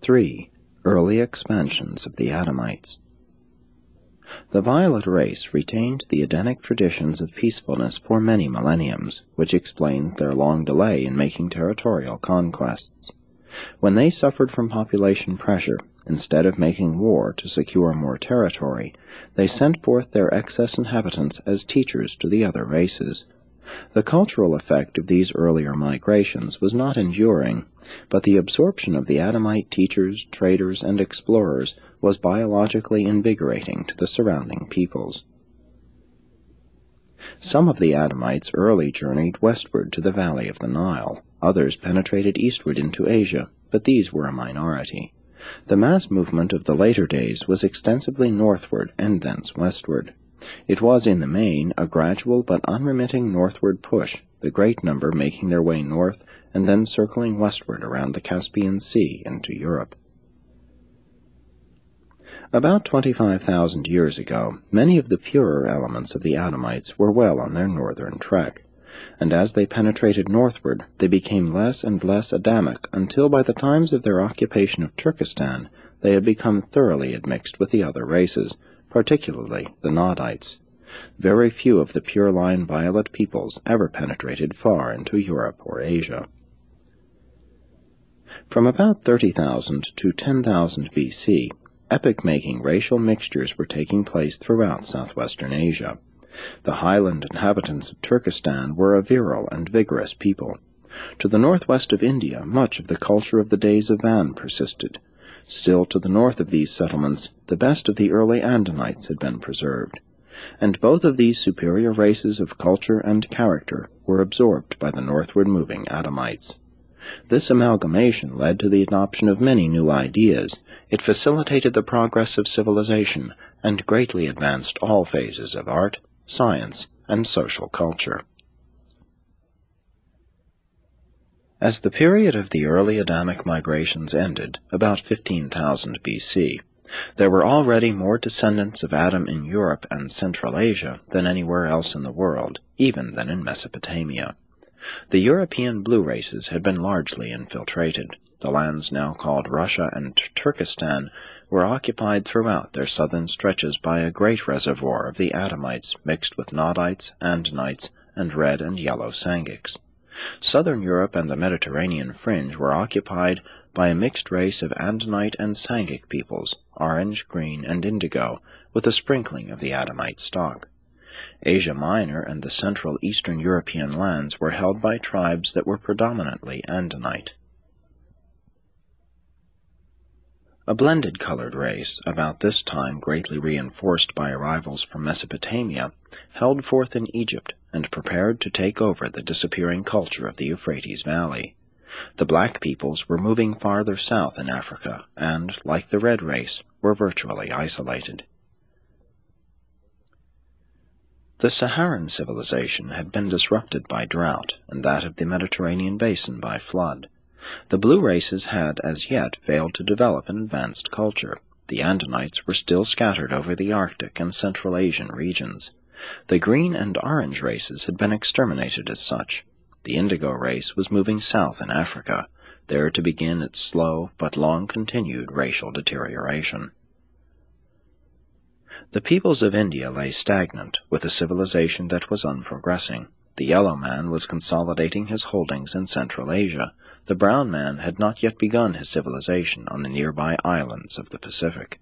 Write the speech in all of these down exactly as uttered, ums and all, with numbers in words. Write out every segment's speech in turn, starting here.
three. Early expansions of the Adamites. The Violet race retained the Edenic traditions of peacefulness for many millenniums, which explains their long delay in making territorial conquests. When they suffered from population pressure, instead of making war to secure more territory, they sent forth their excess inhabitants as teachers to the other races. The cultural effect of these earlier migrations was not enduring, but the absorption of the Adamite teachers, traders, and explorers was biologically invigorating to the surrounding peoples. Some of the Adamites early journeyed westward to the valley of the Nile. Others penetrated eastward into Asia, but these were a minority. The mass movement of the later days was extensively northward and thence westward. It was in the main a gradual but unremitting northward push, the great number making their way north and then circling westward around the Caspian Sea into Europe. About twenty-five thousand years ago, many of the purer elements of the Adamites were well on their northern trek, and as they penetrated northward, they became less and less Adamic until by the times of their occupation of Turkestan, they had become thoroughly admixed with the other races, particularly the Nodites. Very few of the pure-line violet peoples ever penetrated far into Europe or Asia. From about thirty thousand to ten thousand B C, epoch-making racial mixtures were taking place throughout southwestern Asia. The highland inhabitants of Turkestan were a virile and vigorous people. To the northwest of India, much of the culture of the days of Van persisted. Still to the north of these settlements, the best of the early Andanites had been preserved, and both of these superior races of culture and character were absorbed by the northward moving Adamites. This amalgamation led to the adoption of many new ideas. It facilitated the progress of civilization and greatly advanced all phases of art, science, and social culture. As the period of the early Adamic migrations ended, about fifteen thousand B C, there were already more descendants of Adam in Europe and Central Asia than anywhere else in the world, even than in Mesopotamia. The European blue races had been largely infiltrated. The lands now called Russia and Turkestan were occupied throughout their southern stretches by a great reservoir of the Adamites mixed with Nodites, Andanites, and red and yellow Sangics. Southern Europe and the Mediterranean fringe were occupied by a mixed race of Andanite and Sangic peoples, orange, green, and indigo, with a sprinkling of the Adamite stock. Asia Minor and the Central Eastern European lands were held by tribes that were predominantly Andanite. A blended-colored race, about this time greatly reinforced by arrivals from Mesopotamia, held forth in Egypt and prepared to take over the disappearing culture of the Euphrates Valley. The black peoples were moving farther south in Africa and, like the red race, were virtually isolated. The Saharan civilization had been disrupted by drought, and that of the Mediterranean basin by flood. The blue races had as yet failed to develop an advanced culture. The Andanites were still scattered over the Arctic and Central Asian regions. The green and orange races had been exterminated as such. The indigo race was moving south in Africa, there to begin its slow but long-continued racial deterioration. The peoples of India lay stagnant, with a civilization that was unprogressing. The yellow man was consolidating his holdings in Central Asia. The brown man had not yet begun his civilization on the nearby islands of the Pacific.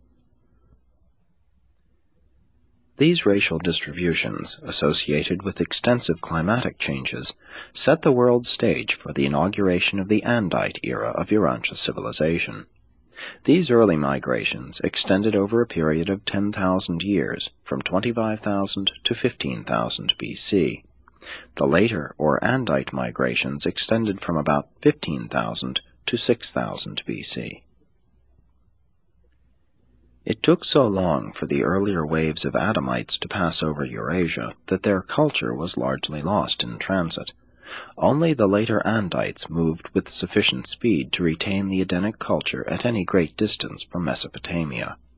These racial distributions, associated with extensive climatic changes, set the world stage for the inauguration of the Andite era of Urantia civilization. These early migrations extended over a period of ten thousand years, from twenty-five thousand to fifteen thousand B C. The later, or Andite migrations, extended from about fifteen thousand to six thousand B C. It took so long for the earlier waves of Adamites to pass over Eurasia that their culture was largely lost in transit. Only the later Andites moved with sufficient speed to retain the Edenic culture at any great distance from Mesopotamia.